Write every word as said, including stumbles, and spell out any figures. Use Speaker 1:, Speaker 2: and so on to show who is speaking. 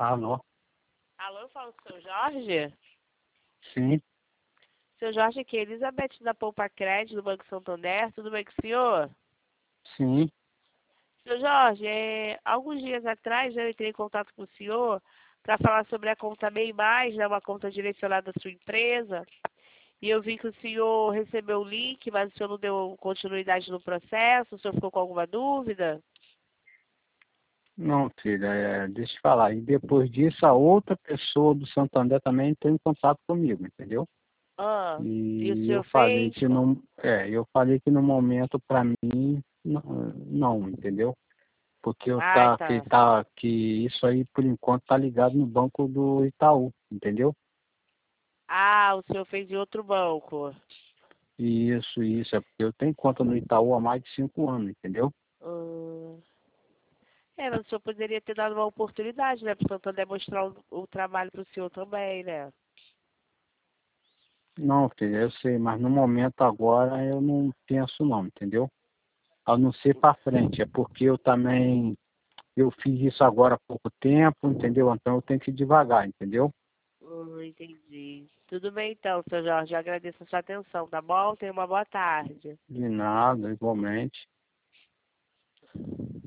Speaker 1: Alô?
Speaker 2: Alô, eu falo com o seu Jorge?
Speaker 1: Sim,
Speaker 2: Seu Jorge aqui, Elizabeth da Poupa Crédito do Banco Santander, tudo bem com o senhor?
Speaker 1: sim.
Speaker 2: Seu Jorge, é, alguns dias atrás eu entrei em contato com o senhor para falar sobre a conta Bem Mais, né, uma conta direcionada à sua empresa, e eu vi que o senhor recebeu o link, mas o senhor não deu continuidade no processo, o senhor ficou com alguma dúvida?
Speaker 1: Não, filha, é, deixa eu falar. E depois disso, a outra pessoa do Santander também entrou em contato comigo, entendeu?
Speaker 2: Ah, e o
Speaker 1: E eu
Speaker 2: senhor
Speaker 1: falei
Speaker 2: fez?
Speaker 1: que no, é, eu falei que no momento para mim não, não, entendeu? Porque eu
Speaker 2: Ai,
Speaker 1: tá que
Speaker 2: tá.
Speaker 1: tá que isso aí por enquanto tá ligado no banco do Itaú, entendeu?
Speaker 2: Ah, o senhor fez em outro banco.
Speaker 1: Isso, isso, é porque eu tenho conta no Itaú há mais de cinco anos, entendeu?
Speaker 2: Hum. É, mas o senhor poderia ter dado uma oportunidade, né? Para o Santander mostrar o, o trabalho para o senhor também, né?
Speaker 1: Não, filha, eu sei, mas no momento agora eu não penso não, entendeu? A não ser para frente, é porque eu também eu fiz isso agora há pouco tempo, entendeu? Então eu tenho que ir devagar, entendeu?
Speaker 2: Hum, entendi. Tudo bem então, seu Jorge. Eu agradeço a sua atenção, tá bom? Tenha uma boa tarde.
Speaker 1: De nada, igualmente.